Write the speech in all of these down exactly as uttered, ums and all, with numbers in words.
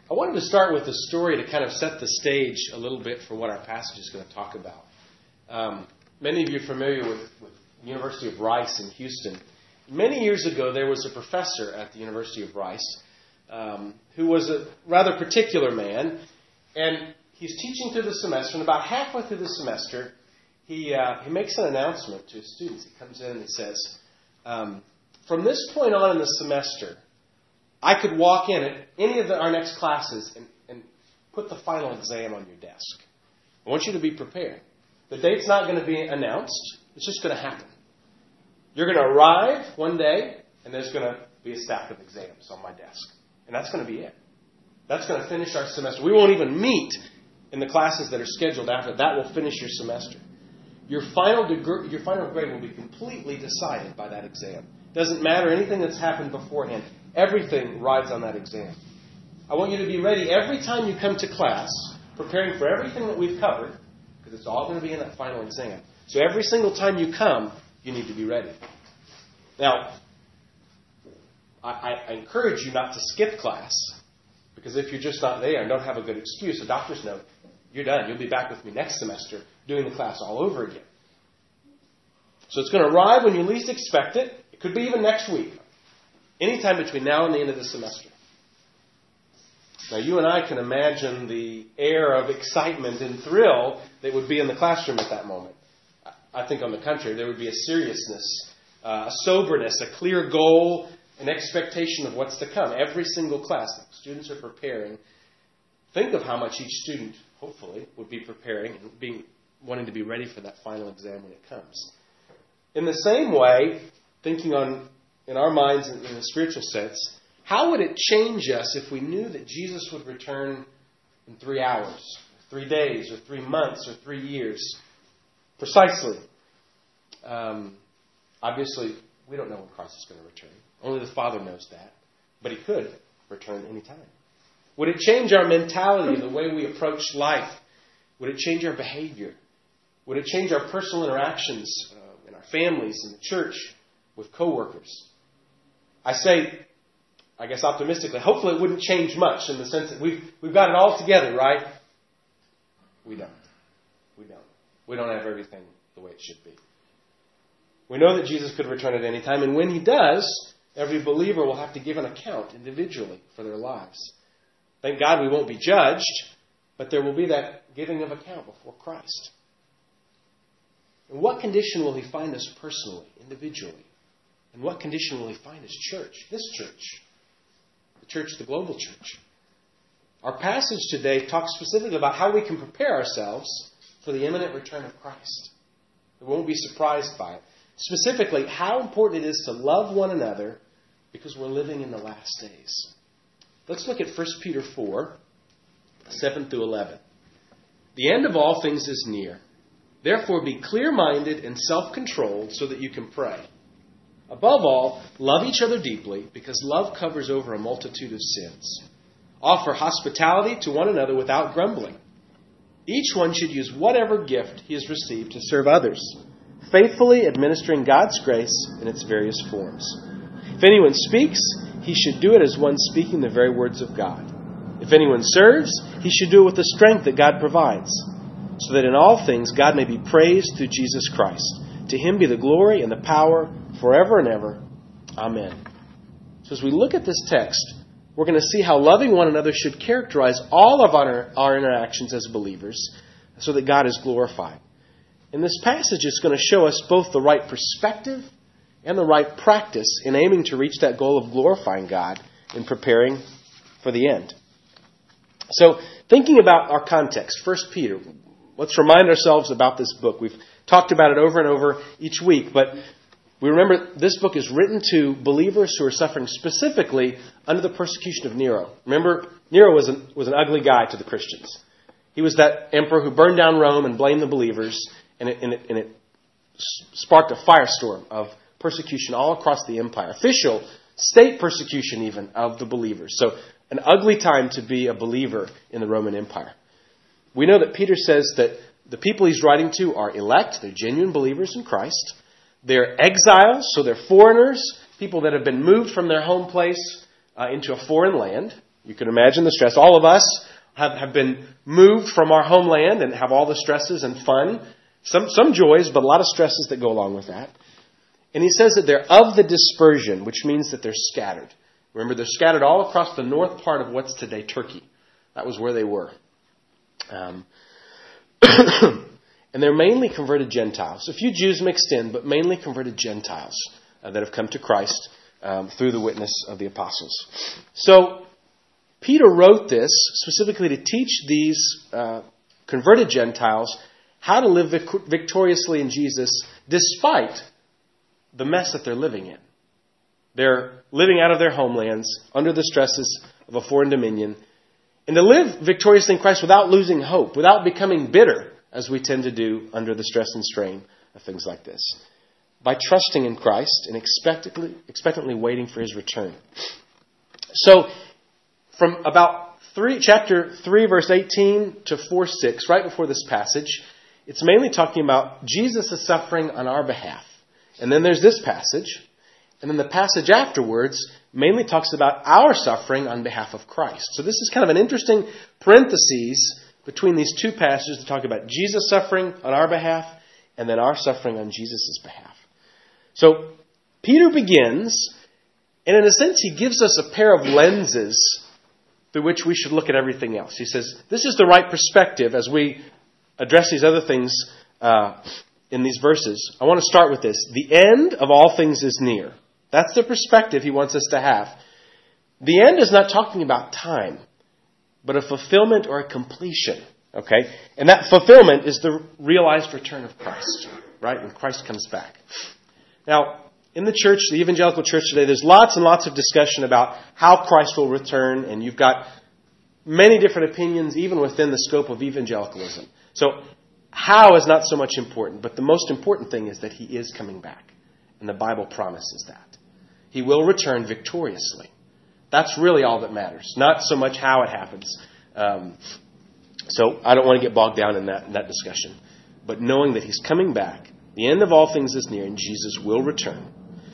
I wanted to start with a story to kind of set the stage a little bit for what our passage is going to talk about. Um, many of you are familiar with, with the University of Rice in Houston. Many years ago, there was a professor at the University of Rice um, who was a rather particular man, and he's teaching through the semester, and about halfway through the semester, he uh, he makes an announcement to his students. He comes in and he says, um, from this point on in the semester, I could walk in at any of the, our next classes and, and put the final exam on your desk. I want you to be prepared. The date's not going to be announced. It's just going to happen. You're going to arrive one day, and there's going to be a stack of exams on my desk. And that's going to be it. That's going to finish our semester. We won't even meet in the classes that are scheduled after. That will finish your semester. Your final degree, your final grade will be completely decided by that exam. Doesn't matter anything that's happened beforehand. Everything rides on that exam. I want you to be ready every time you come to class, preparing for everything that we've covered, because it's all going to be in that final exam. So every single time you come, you need to be ready. Now, I, I encourage you not to skip class, because if you're just not there and don't have a good excuse, a doctor's note, you're done. You'll be back with me next semester doing the class all over again. So it's going to arrive when you least expect it. It could be even next week. Anytime between now and the end of the semester. Now, you and I can imagine the air of excitement and thrill that would be in the classroom at that moment. I think on the contrary, there would be a seriousness, uh, a soberness, a clear goal, an expectation of what's to come. Every single class that students are preparing, think of how much each student, hopefully, would be preparing and being, wanting to be ready for that final exam when it comes. In the same way, thinking on in our minds in a spiritual sense, how would it change us if we knew that Jesus would return in three hours, three days, or three months, or three years? Precisely. Um, obviously, we don't know when Christ is going to return. Only the Father knows that. But He could return any time. Would it change our mentality, the way we approach life? Would it change our behavior? Would it change our personal interactions uh, in our families, in the church, with coworkers? I say, I guess optimistically, hopefully it wouldn't change much in the sense that we've, we've got it all together, right? We don't. We don't. We don't have everything the way it should be. We know that Jesus could return at any time, and when He does, every believer will have to give an account individually for their lives. Thank God we won't be judged, but there will be that giving of account before Christ. In what condition will He find us personally, individually? In what condition will He find His church, this church, the church, the global church? Our passage today talks specifically about how we can prepare ourselves for the imminent return of Christ. We won't be surprised by it. Specifically, how important it is to love one another because we're living in the last days. Let's look at First Peter four, seven through eleven. The end of all things is near. Therefore, be clear-minded and self-controlled so that you can pray. Above all, love each other deeply, because love covers over a multitude of sins. Offer hospitality to one another without grumbling. Each one should use whatever gift he has received to serve others, faithfully administering God's grace in its various forms. If anyone speaks, he should do it as one speaking the very words of God. If anyone serves, he should do it with the strength that God provides, so that in all things God may be praised through Jesus Christ. To Him be the glory and the power forever and ever. Amen. So as we look at this text, we're going to see how loving one another should characterize all of our, our interactions as believers so that God is glorified. In this passage, it's going to show us both the right perspective and the right practice in aiming to reach that goal of glorifying God in preparing for the end. So, thinking about our context, First Peter, let's remind ourselves about this book. We've talked about it over and over each week, but we remember this book is written to believers who are suffering specifically under the persecution of Nero. Remember, Nero was an, was an ugly guy to the Christians. He was that emperor who burned down Rome and blamed the believers, and it, and it, and it sparked a firestorm of persecution all across the empire. Official, state persecution even of the believers. So an ugly time to be a believer in the Roman Empire. We know that Peter says that the people he's writing to are elect, they're genuine believers in Christ. They're exiles, so they're foreigners, people that have been moved from their home place uh, into a foreign land, You can imagine the stress. All of us have, have been moved from our homeland and have all the stresses and fun. Some, some joys, but a lot of stresses that go along with that. And he says that they're of the dispersion, which means that they're scattered. Remember, they're scattered all across the north part of what's today Turkey. That was where they were. Um, and they're mainly converted Gentiles. A few Jews mixed in, but mainly converted Gentiles uh, that have come to Christ um, through the witness of the apostles. So Peter wrote this specifically to teach these uh, converted Gentiles how to live vic- victoriously in Jesus despite the mess that they're living in. They're living out of their homelands under the stresses of a foreign dominion. And to live victoriously in Christ without losing hope, without becoming bitter, as we tend to do under the stress and strain of things like this. By trusting in Christ and expectantly, expectantly waiting for His return. So, from about three, chapter three, verse eighteen to four six, right before this passage, it's mainly talking about Jesus' suffering on our behalf. And then there's this passage. And then the passage afterwards mainly talks about our suffering on behalf of Christ. So this is kind of an interesting parenthesis between these two passages to talk about Jesus suffering on our behalf and then our suffering on Jesus' behalf. So Peter begins, and in a sense he gives us a pair of lenses through which we should look at everything else. He says, this is the right perspective as we address these other things uh, in these verses. I want to start with this. The end of all things is near. That's the perspective he wants us to have. The end is not talking about time, but a fulfillment or a completion. Okay? And that fulfillment is the realized return of Christ, right? When Christ comes back. Now, in the church, the evangelical church today, there's lots and lots of discussion about how Christ will return, and you've got many different opinions even within the scope of evangelicalism. So, how is not so much important, but the most important thing is that He is coming back. And the Bible promises that. He will return victoriously. That's really all that matters. Not so much how it happens. Um, so I don't want to get bogged down in that, in that discussion. But knowing that He's coming back, the end of all things is near, and Jesus will return.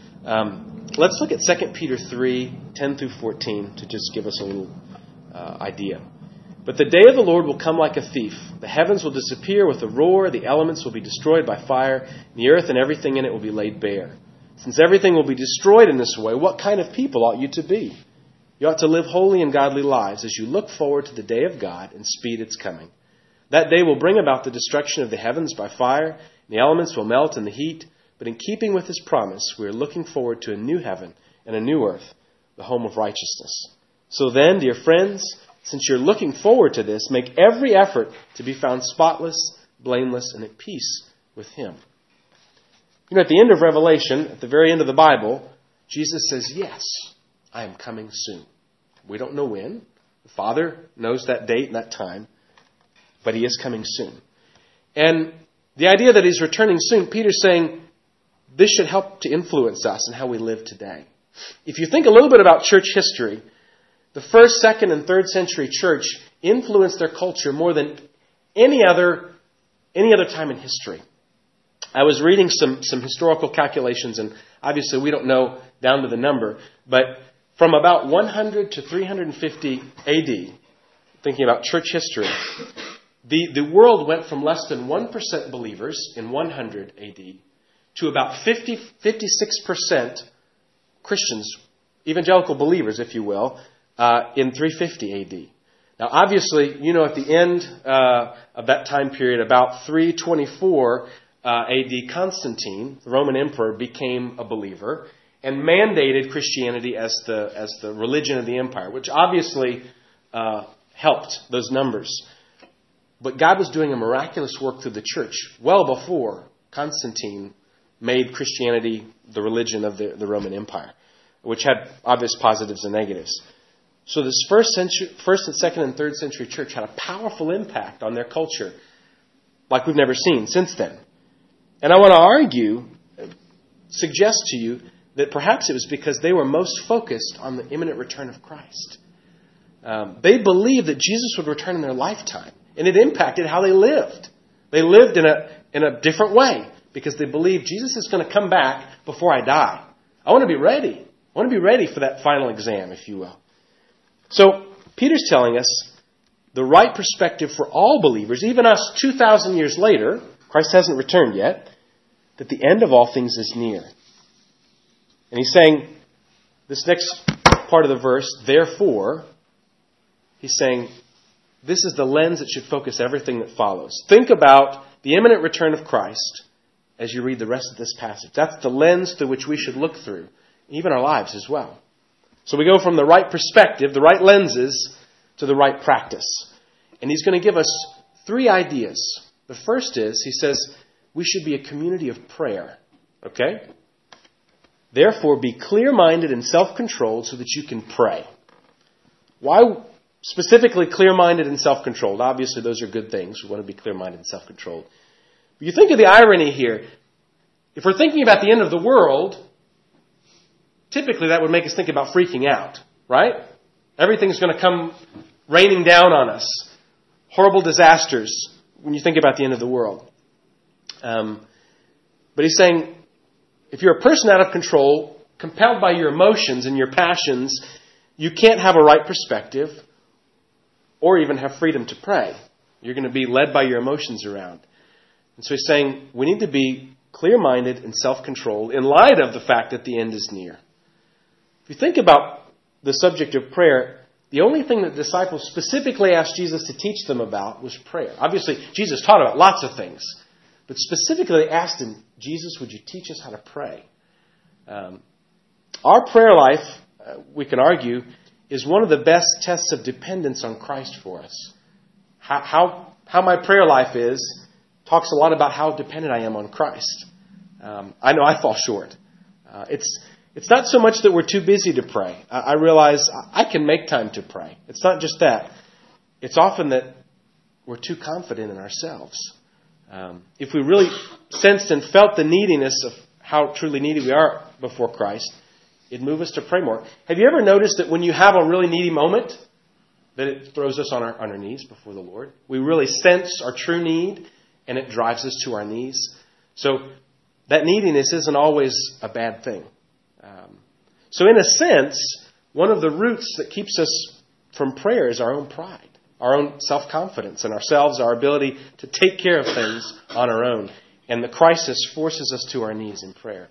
Um, let's look at Second Peter three, ten through fourteen to just give us a little uh, idea. But the day of the Lord will come like a thief. The heavens will disappear with a roar. The elements will be destroyed by fire. And the earth and everything in it will be laid bare. Since everything will be destroyed in this way, what kind of people ought you to be? You ought to live holy and godly lives as you look forward to the day of God and speed its coming. That day will bring about the destruction of the heavens by fire. And the elements will melt in the heat. But in keeping with His promise, we are looking forward to a new heaven and a new earth, the home of righteousness. So then, dear friends, since you're looking forward to this, make every effort to be found spotless, blameless, and at peace with Him. You know, at the end of Revelation, at the very end of the Bible, Jesus says, yes, I am coming soon. We don't know when. The Father knows that date and that time, but He is coming soon. And the idea that He's returning soon, Peter's saying, this should help to influence us in how we live today. If you think a little bit about church history, the first, second, and third century church influenced their culture more than any other any other time in history. I was reading some, some historical calculations, and obviously we don't know down to the number, but from about one hundred to three hundred fifty A D, thinking about church history, the, the world went from less than one percent believers in one hundred A D to about fifty, fifty-six percent Christians, evangelical believers, if you will, uh, in three fifty A D. Now, obviously, you know, at the end uh, of that time period, about three twenty-four uh, A D, Constantine, the Roman emperor, became a believer and mandated Christianity as the as the religion of the empire, which obviously uh, helped those numbers. But God was doing a miraculous work through the church well before Constantine made Christianity the religion of the, the Roman Empire, which had obvious positives and negatives. So this first century, first and second and third century church had a powerful impact on their culture like we've never seen since then. And I want to argue, suggest to you, that perhaps it was because they were most focused on the imminent return of Christ. Um, they believed that Jesus would return in their lifetime, and it impacted how they lived. They lived in a in a different way because they believed Jesus is going to come back before I die. I want to be ready. I want to be ready for that final exam, if you will. So Peter's telling us the right perspective for all believers, even us two thousand years later, Christ hasn't returned yet, that the end of all things is near. And he's saying, this next part of the verse, therefore, he's saying, this is the lens that should focus everything that follows. Think about the imminent return of Christ as you read the rest of this passage. That's the lens through which we should look through, even our lives as well. So we go from the right perspective, the right lenses, to the right practice. And he's going to give us three ideas. The first is, he says, we should be a community of prayer. Okay? Therefore, be clear-minded and self-controlled so that you can pray. Why specifically clear-minded and self-controlled? Obviously, those are good things. We want to be clear-minded and self-controlled. But you think of the irony here. If we're thinking about the end of the world, typically that would make us think about freaking out, right? Everything's going to come raining down on us. Horrible disasters when you think about the end of the world. Um, but he's saying, if you're a person out of control, compelled by your emotions and your passions, you can't have a right perspective or even have freedom to pray. You're going to be led by your emotions around. And so he's saying we need to be clear-minded and self-controlled in light of the fact that the end is near. If you think about the subject of prayer, the only thing that disciples specifically asked Jesus to teach them about was prayer. Obviously, Jesus taught about lots of things. But specifically they asked him, Jesus, would you teach us how to pray? Um, our prayer life, uh, we can argue, is one of the best tests of dependence on Christ for us. How, how, how my prayer life is talks a lot about how dependent I am on Christ. Um, I know I fall short. Uh, it's it's not so much that we're too busy to pray. I, I realize I can make time to pray. It's not just that. It's often that we're too confident in ourselves. Um, if we really sensed and felt the neediness of how truly needy we are before Christ, it'd move us to pray more. Have you ever noticed that when you have a really needy moment, that it throws us on our, on our knees before the Lord? We really sense our true need, and it drives us to our knees. So that neediness isn't always a bad thing. Um, so in a sense, one of the roots that keeps us from prayer is our own pride, our own self-confidence in ourselves, our ability to take care of things on our own. And the crisis forces us to our knees in prayer.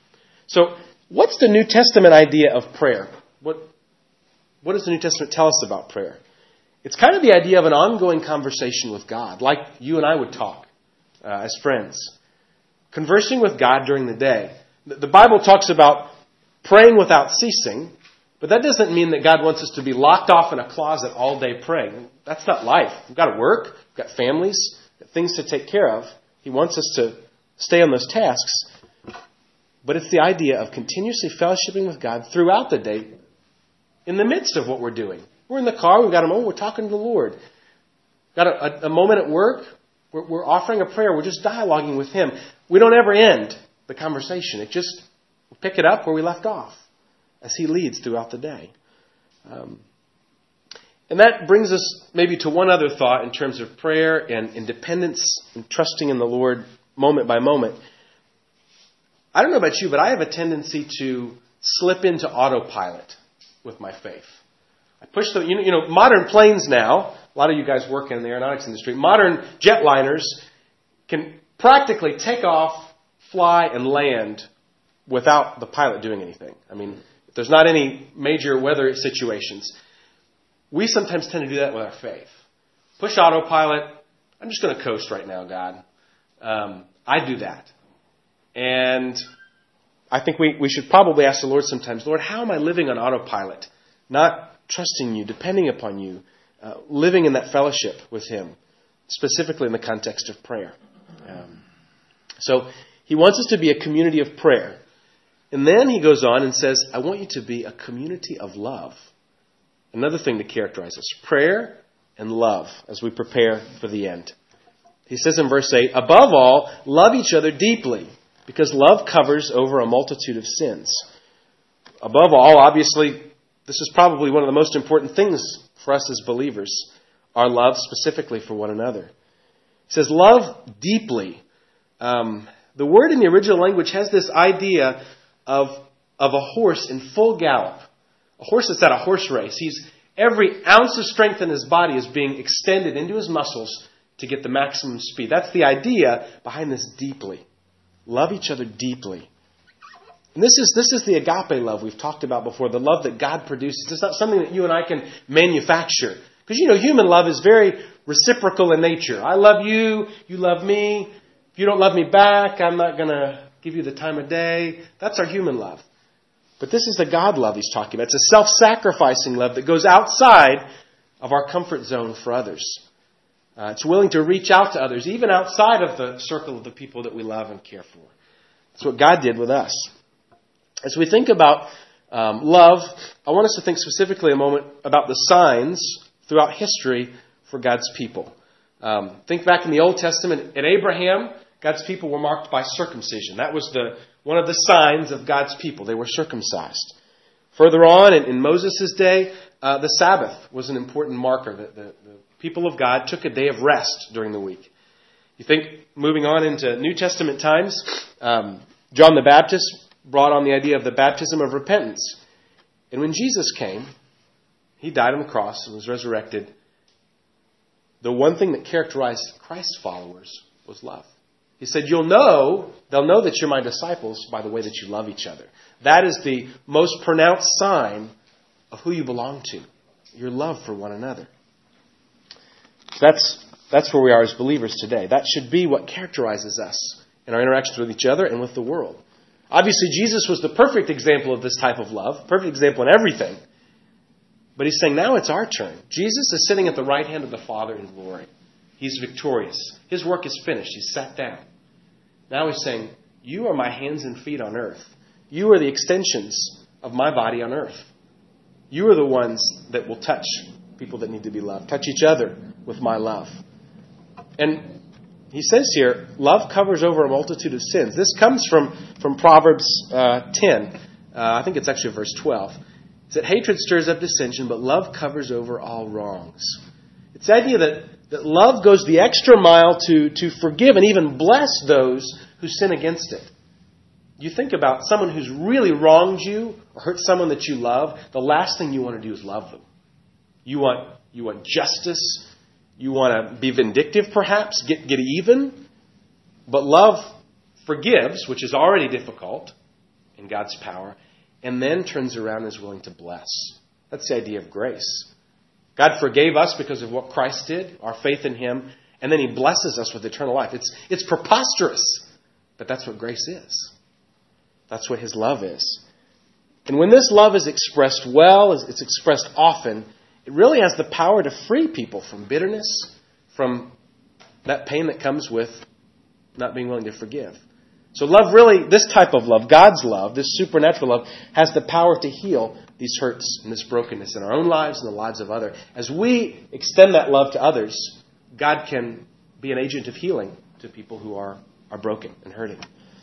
So what's the New Testament idea of prayer? What, what does the New Testament tell us about prayer? It's kind of the idea of an ongoing conversation with God, like you and I would talk uh, as friends. Conversing with God during the day. The Bible talks about praying without ceasing, but that doesn't mean that God wants us to be locked off in a closet all day praying. That's not life. We've got to work. We've got families, we've got things to take care of. He wants us to stay on those tasks. But it's the idea of continuously fellowshipping with God throughout the day in the midst of what we're doing. We're in the car. We've got a moment. We're talking to the Lord. Got a, a, a moment at work. We're, we're offering a prayer. We're just dialoguing with Him. We don't ever end the conversation. It just, we pick it up where we left off as He leads throughout the day. Um, and that brings us maybe to one other thought in terms of prayer and independence and trusting in the Lord moment by moment. I don't know about you, but I have a tendency to slip into autopilot with my faith. I push the, you know, you know, modern planes now, a lot of you guys work in the aeronautics industry, modern jetliners can practically take off, fly, and land without the pilot doing anything. I mean, if there's not any major weather situations. We sometimes tend to do that with our faith. Push autopilot. I'm just going to coast right now, God. Um, I do that. And I think we, we should probably ask the Lord sometimes, Lord, how am I living on autopilot? Not trusting you, depending upon you, uh, living in that fellowship with Him, specifically in the context of prayer. Um, so He wants us to be a community of prayer. And then He goes on and says, I want you to be a community of love. Another thing to characterize us, prayer and love as we prepare for the end. He says in verse eight, above all, love each other deeply, because love covers over a multitude of sins. Above all, obviously, this is probably one of the most important things for us as believers, our love specifically for one another. He says, love deeply. Um, the word in the original language has this idea of, of a horse in full gallop. A horse that's at a horse race. He's Every ounce of strength in his body is being extended into his muscles to get the maximum speed. That's the idea behind this deeply. Love each other deeply. And this is this is the agape love we've talked about before, the love that God produces. It's not something that you and I can manufacture. Because, you know, human love is very reciprocal in nature. I love you, you love me. If you don't love me back, I'm not going to give you the time of day. That's our human love. But this is the God love he's talking about. It's a self-sacrificing love that goes outside of our comfort zone for others. Uh, it's willing to reach out to others, even outside of the circle of the people that we love and care for. That's what God did with us. As we think about um, love, I want us to think specifically a moment about the signs throughout history for God's people. Um, think back in the Old Testament. At Abraham, God's people were marked by circumcision. That was the one of the signs of God's people. They were circumcised. Further on, in, in Moses' day, uh, the Sabbath was an important marker. The, the, the people of God took a day of rest during the week. You think, moving on into New Testament times, um, John the Baptist brought on the idea of the baptism of repentance. And when Jesus came, he died on the cross and was resurrected. The one thing that characterized Christ's followers was love. He said, you'll know, they'll know that you're my disciples by the way that you love each other. That is the most pronounced sign of who you belong to, your love for one another. That's, that's where we are as believers today. That should be what characterizes us in our interactions with each other and with the world. Obviously, Jesus was the perfect example of this type of love, perfect example in everything. But he's saying now it's our turn. Jesus is sitting at the right hand of the Father in glory. He's victorious. His work is finished. He's sat down. Now he's saying, you are my hands and feet on earth. You are the extensions of my body on earth. You are the ones that will touch people that need to be loved. Touch each other with my love. And he says here, love covers over a multitude of sins. This comes from, from Proverbs uh, ten. Uh, I think it's actually verse twelve. It said, hatred stirs up dissension, but love covers over all wrongs. It's the idea that, that love goes the extra mile to, to forgive and even bless those who sin against it. You think about someone who's really wronged you or hurt someone that you love, the last thing you want to do is love them. You want, you want justice. You want to be vindictive, perhaps, get, get even. But love forgives, which is already difficult in God's power, and then turns around and is willing to bless. That's the idea of grace. God forgave us because of what Christ did, our faith in Him, and then He blesses us with eternal life. It's, it's preposterous, but that's what grace is. That's what His love is. And when this love is expressed well, it's expressed often, it really has the power to free people from bitterness, from that pain that comes with not being willing to forgive. So love really, this type of love, God's love, this supernatural love, has the power to heal these hurts and this brokenness in our own lives and the lives of others. As we extend that love to others, God can be an agent of healing to people who are, are broken and hurting.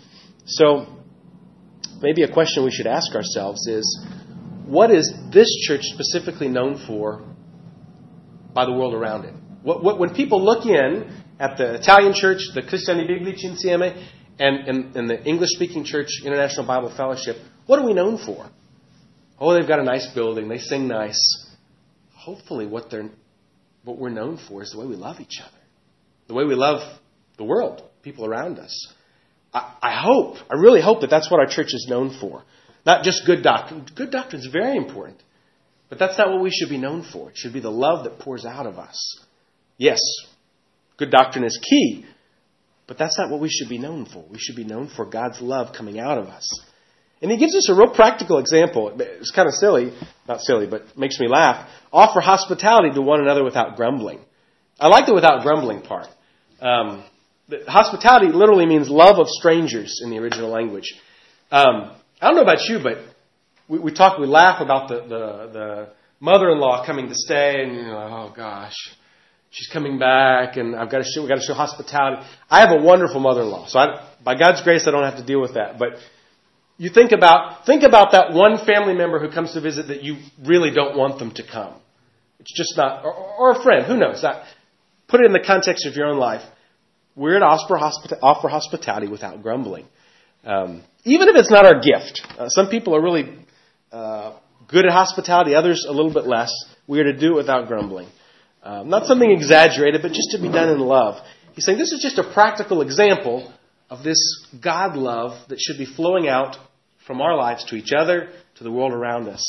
So maybe a question we should ask ourselves is, what is this church specifically known for by the world around it? What, what, when people look in at the Italian church, the Cristiani Biblici Insieme, and, and, and the English-speaking church, International Bible Fellowship, what are we known for? Oh, they've got a nice building. They sing nice. Hopefully what they're what we're known for is the way we love each other. The way we love the world, people around us. I, I hope, I really hope that that's what our church is known for. Not just good doctrine. Good doctrine is very important. But that's not what we should be known for. It should be the love that pours out of us. Yes, good doctrine is key. But that's not what we should be known for. We should be known for God's love coming out of us. And He gives us a real practical example. It's kind of silly. Not silly, but makes me laugh. Offer hospitality to one another without grumbling. I like the without grumbling part. Um, hospitality literally means love of strangers in the original language. Um, I don't know about you, but we, we talk, we laugh about the, the, the mother-in-law coming to stay, and you're like, oh gosh, she's coming back, and I've got to show, we've got to show hospitality. I have a wonderful mother-in-law, so I, by God's grace, I don't have to deal with that. But you think about think about that one family member who comes to visit that you really don't want them to come. It's just not, or, or a friend, who knows? That, put it in the context of your own life. We're to offer, hospita- offer hospitality without grumbling. Um, even if it's not our gift. Uh, some people are really uh, good at hospitality, others a little bit less. we are to do it without grumbling. Um, not something exaggerated, but just to be done in love. He's saying this is just a practical example of this God love that should be flowing out from our lives to each other, to the world around us.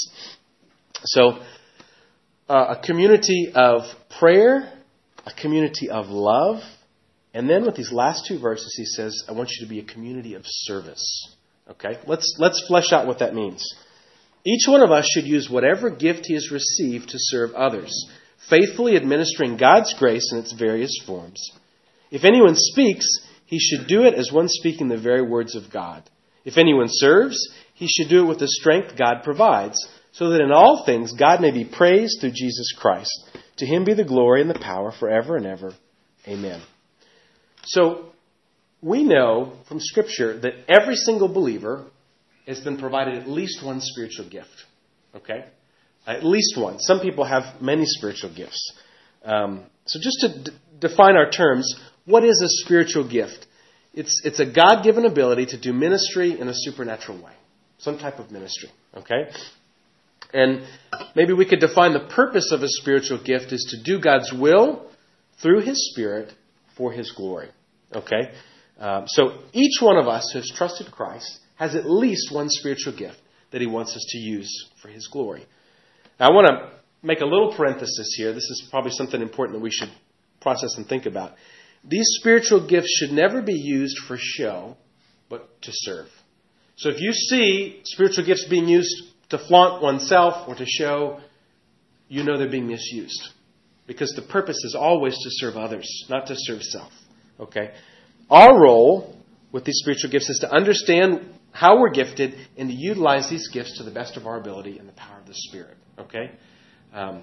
So, uh, a community of prayer, a community of love, and then with these last two verses, he says, I want you to be a community of service. Okay? Let's, let's flesh out what that means. Each one of us should use whatever gift he has received to serve others, faithfully administering God's grace in its various forms. If anyone speaks, he should do it as one speaking the very words of God. If anyone serves, he should do it with the strength God provides, so that in all things God may be praised through Jesus Christ. To him be the glory and the power forever and ever. Amen. So, we know from Scripture that every single believer has been provided at least one spiritual gift. Okay? At least one. Some people have many spiritual gifts. Um, so just to d- define our terms, what is a spiritual gift? It's it's a God-given ability to do ministry in a supernatural way. Some type of ministry. Okay? And maybe we could define the purpose of a spiritual gift is to do God's will through His Spirit for His glory. Okay? Um, so each one of us who has trusted Christ has at least one spiritual gift that He wants us to use for His glory. Now, I want to make a little parenthesis here. This is probably something important that we should process and think about. These spiritual gifts should never be used for show, but to serve. So if you see spiritual gifts being used to flaunt oneself or to show, you know they're being misused. Because the purpose is always to serve others, not to serve self. Okay? Our role with these spiritual gifts is to understand how we're gifted and to utilize these gifts to the best of our ability in the power of the Spirit. Okay? Um,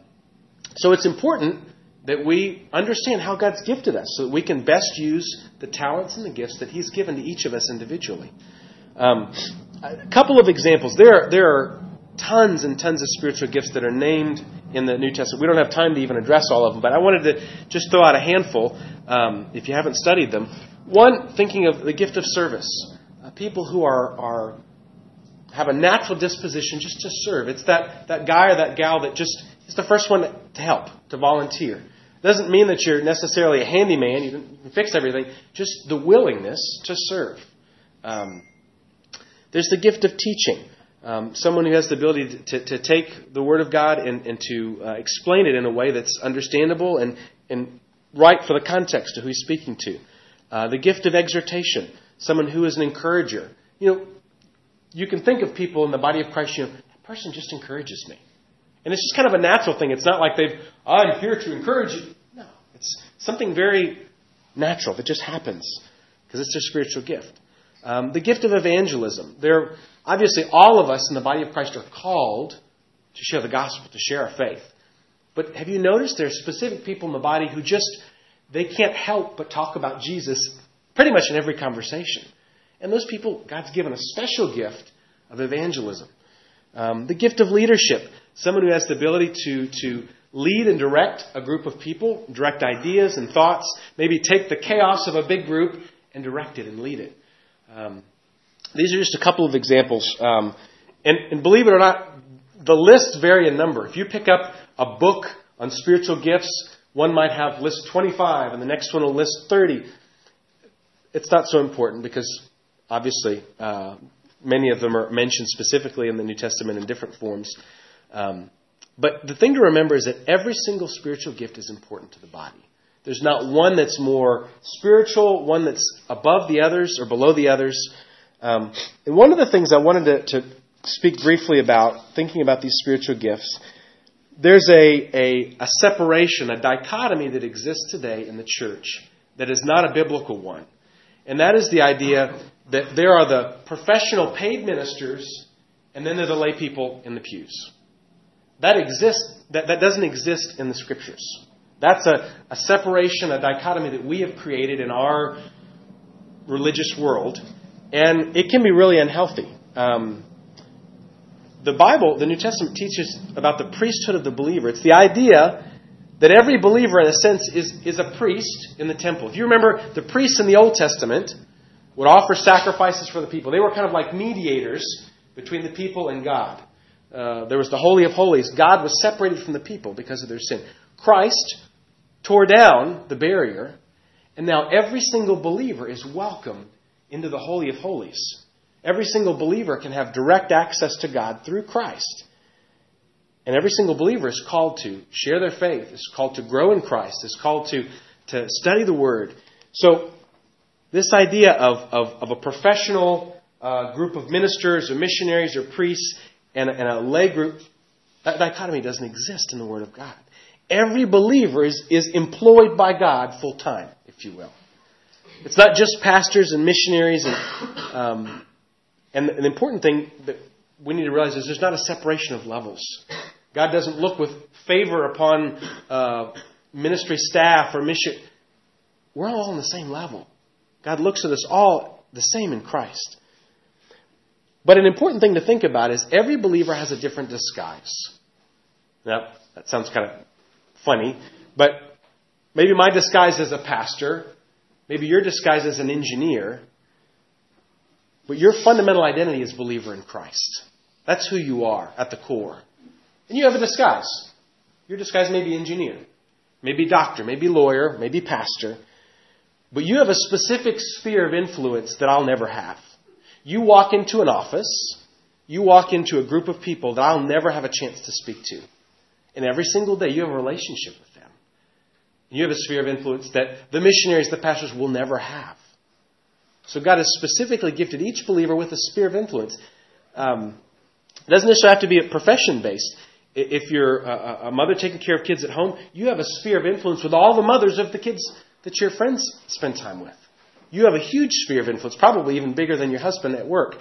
so it's important that we understand how God's gifted us so that we can best use the talents and the gifts that He's given to each of us individually. Um, a couple of examples. There are, there are tons and tons of spiritual gifts that are named in the New Testament. We don't have time to even address all of them, but I wanted to just throw out a handful um, if you haven't studied them. One, thinking of the gift of service. Uh, people who are, are have a natural disposition just to serve. It's that, that guy or that gal that just is the first one to help, to volunteer. It doesn't mean that you're necessarily a handyman. You can fix everything. Just the willingness to serve. Um, there's the gift of teaching. Um, someone who has the ability to, to take the Word of God and, and to uh, explain it in a way that's understandable and, and right for the context of who he's speaking to. Uh, the gift of exhortation. Someone who is an encourager. You know, you can think of people in the body of Christ, you know, that person just encourages me. And it's just kind of a natural thing. It's not like they've, I'm here to encourage you. No, it's something very natural that just happens because it's their spiritual gift. Um, the gift of evangelism. There, obviously, all of us in the body of Christ are called to share the gospel, to share our faith. But have you noticed there are specific people in the body who just, they can't help but talk about Jesus pretty much in every conversation. And those people, God's given a special gift of evangelism. Um, the gift of leadership. Someone who has the ability to, to lead and direct a group of people, direct ideas and thoughts, maybe take the chaos of a big group and direct it and lead it. Um, these are just a couple of examples. Um, and, and believe it or not, the lists vary in number. If you pick up a book on spiritual gifts, one might have list twenty-five and the next one will list thirty. It's not so important because obviously uh, many of them are mentioned specifically in the New Testament in different forms. Um, but the thing to remember is that every single spiritual gift is important to the body. There's not one that's more spiritual, one that's above the others or below the others. Um, and one of the things I wanted to, to speak briefly about, thinking about these spiritual gifts, there's a, a, a separation, a dichotomy that exists today in the church that is not a biblical one. And that is the idea that there are the professional paid ministers and then there are the lay people in the pews. That exists, that, that doesn't exist in the Scriptures. That's a, a separation, a dichotomy that we have created in our religious world. And it can be really unhealthy. Um, the Bible, the New Testament, teaches about the priesthood of the believer. It's the idea that every believer, in a sense, is, is a priest in the temple. If you remember, the priests in the Old Testament would offer sacrifices for the people. They were kind of like mediators between the people and God. uh, there was the Holy of Holies. God was separated from the people because of their sin. Christ tore down the barrier, and now every single believer is welcomed into the Holy of Holies. Every single believer can have direct access to God through Christ. And every single believer is called to share their faith, is called to grow in Christ, is called to, to study the Word. So this idea of, of, of a professional uh, group of ministers or missionaries or priests and, and a lay group, that dichotomy doesn't exist in the Word of God. Every believer is, is employed by God full time, if you will. It's not just pastors and missionaries. And, um, and the important thing that we need to realize is there's not a separation of levels. God doesn't look with favor upon uh, ministry staff or mission. We're all on the same level. God looks at us all the same in Christ. But an important thing to think about is every believer has a different disguise. Now, that sounds kind of funny, but maybe my disguise as a pastor, maybe your disguise as an engineer, but your fundamental identity is believer in Christ. That's who you are at the core. And you have a disguise. Your disguise may be engineer, maybe doctor, maybe lawyer, maybe pastor, but you have a specific sphere of influence that I'll never have. You walk into an office, you walk into a group of people that I'll never have a chance to speak to. And every single day you have a relationship with them. You have a sphere of influence that the missionaries, the pastors will never have. So God has specifically gifted each believer with a sphere of influence. Um, it doesn't necessarily have to be profession-based. If you're a, a mother taking care of kids at home, you have a sphere of influence with all the mothers of the kids that your friends spend time with. You have a huge sphere of influence, probably even bigger than your husband at work.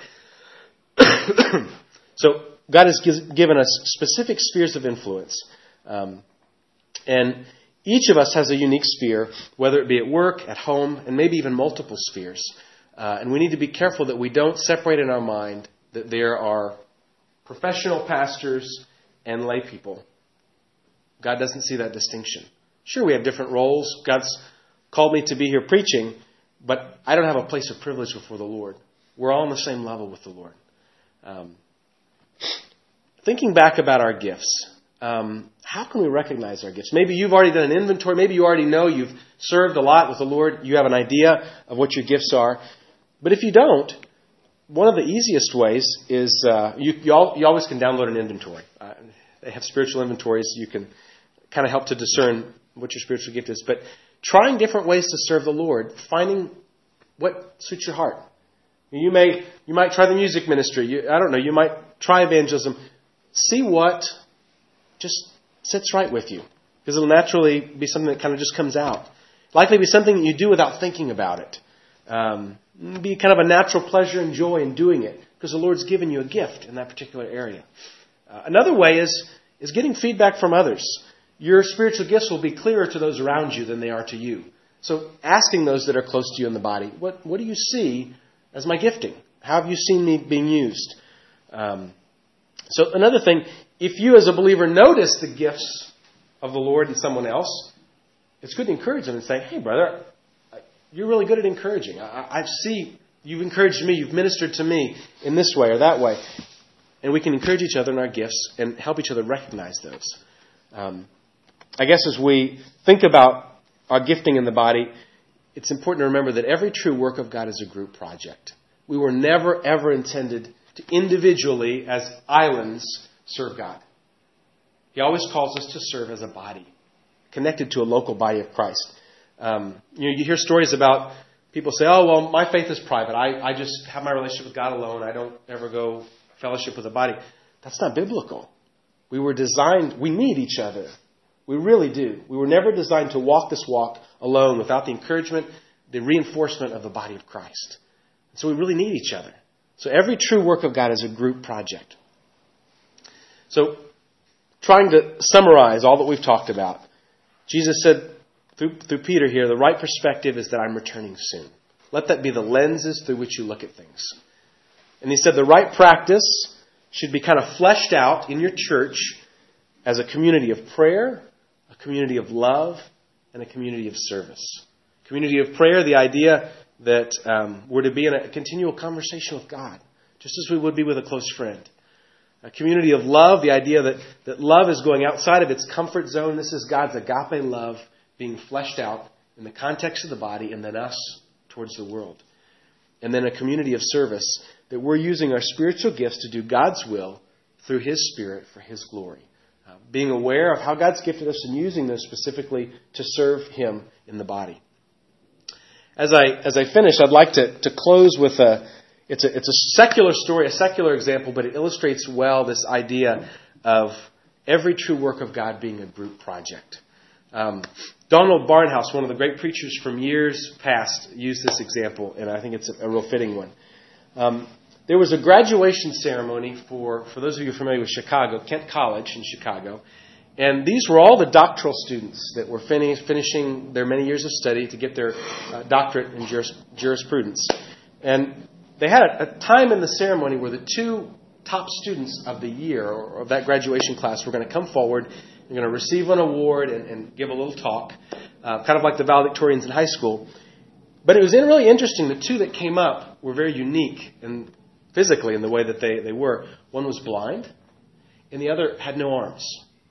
So God has given us specific spheres of influence. Um, and each of us has a unique sphere, whether it be at work, at home, and maybe even multiple spheres. Uh, and we need to be careful that we don't separate in our mind that there are professional pastors and lay people. God doesn't see that distinction. Sure, we have different roles. God's called me to be here preaching, but I don't have a place of privilege before the Lord. We're all on the same level with the Lord. Um, thinking back about our gifts, um, how can we recognize our gifts? Maybe you've already done an inventory. Maybe you already know you've served a lot with the Lord. You have an idea of what your gifts are. But if you don't, one of the easiest ways is uh, you, you, all, you always can download an inventory. Uh, they have spiritual inventories. You can kind of help to discern what your spiritual gift is. But trying different ways to serve the Lord, finding what suits your heart. You may you might try the music ministry. You, I don't know. You might try evangelism. See what just sits right with you, because it'll naturally be something that kind of just comes out. Likely be something that you do without thinking about it. Um, be kind of a natural pleasure and joy in doing it, because the Lord's given you a gift in that particular area. Uh, another way is is getting feedback from others. Your spiritual gifts will be clearer to those around you than they are to you. So asking those that are close to you in the body, what what do you see as my gifting? How have you seen me being used? Um, so another thing, if you as a believer notice the gifts of the Lord in someone else, it's good to encourage them and say, hey, brother, you're really good at encouraging. I, I see you've encouraged me. You've ministered to me in this way or that way. And we can encourage each other in our gifts and help each other recognize those. Um, I guess as we think about our gifting in the body, it's important to remember that every true work of God is a group project. We were never, ever intended to individually, as islands, serve God. He always calls us to serve as a body, connected to a local body of Christ. Um, you know, you hear stories about people say, oh, well, my faith is private. I, I just have my relationship with God alone. I don't ever go fellowship with a body. That's not biblical. We were designed, we need each other. We really do. We were never designed to walk this walk alone without the encouragement, the reinforcement of the body of Christ. So we really need each other. So every true work of God is a group project. So trying to summarize all that we've talked about, Jesus said through, through Peter here, the right perspective is that I'm returning soon. Let that be the lenses through which you look at things. And he said the right practice should be kind of fleshed out in your church as a community of prayer, a community of love, and a community of service. Community of prayer, the idea that um, we're to be in a continual conversation with God, just as we would be with a close friend. A community of love, the idea that, that love is going outside of its comfort zone. This is God's agape love being fleshed out in the context of the body and then us towards the world. And then a community of service that we're using our spiritual gifts to do God's will through His Spirit for His glory. Uh, being aware of how God's gifted us and using those specifically to serve Him in the body. As I as I finish, I'd like to, to close with a it's a it's a secular story, a secular example, but it illustrates well this idea of every true work of God being a group project. Um, Donald Barnhouse, one of the great preachers from years past, used this example, and I think it's a, a real fitting one. Um, there was a graduation ceremony for, for those of you familiar with Chicago, Kent College in Chicago, and these were all the doctoral students that were finish, finishing their many years of study to get their uh, doctorate in juris, jurisprudence. And they had a, a time in the ceremony where the two top students of the year, or of that graduation class, were going to come forward. They're going to receive an award and, and give a little talk, uh, kind of like the valedictorians in high school. But it was really interesting. The two that came up were very unique and physically in the way that they, they were. One was blind, and the other had no arms.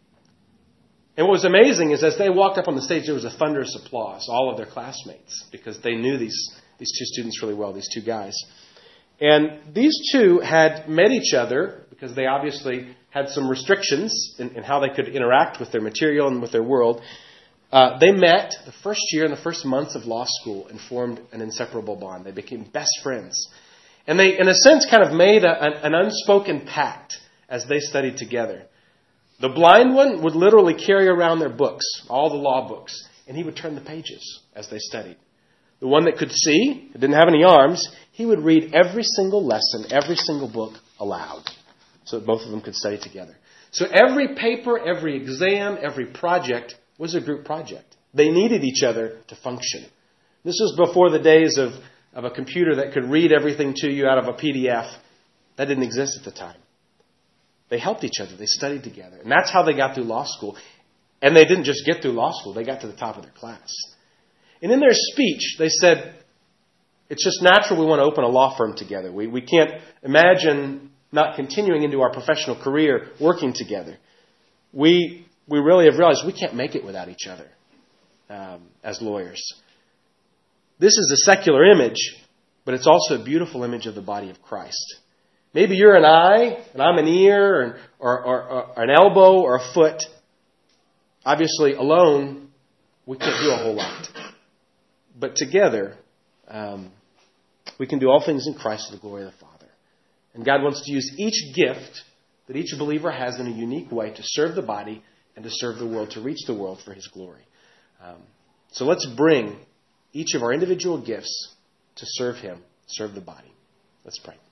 And what was amazing is as they walked up on the stage, there was a thunderous applause, all of their classmates, because they knew these, these two students really well, these two guys. And these two had met each other because they obviously had some restrictions in, in how they could interact with their material and with their world. Uh, they met the first year in the first month of law school and formed an inseparable bond. They became best friends. And they, in a sense, kind of made a, an, an unspoken pact as they studied together. The blind one would literally carry around their books, all the law books, and he would turn the pages as they studied. The one that could see, that didn't have any arms, he would read every single lesson, every single book aloud, so that both of them could study together. So every paper, every exam, every project was a group project. They needed each other to function. This was before the days of, of a computer that could read everything to you out of a P D F. That didn't exist at the time. They helped each other. They studied together. And that's how they got through law school. And they didn't just get through law school. They got to the top of their class. And in their speech, they said, it's just natural we want to open a law firm together. We, we can't imagine not continuing into our professional career working together. We we really have realized we can't make it without each other um, as lawyers. This is a secular image, but it's also a beautiful image of the body of Christ. Maybe you're an eye, and I'm an ear, or, or, or an elbow, or a foot. Obviously, alone, we can't do a whole lot. But together, um, we can do all things in Christ to the glory of the Father. And God wants to use each gift that each believer has in a unique way to serve the body and to serve the world, to reach the world for His glory. Um, so let's bring each of our individual gifts to serve Him, serve the body. Let's pray.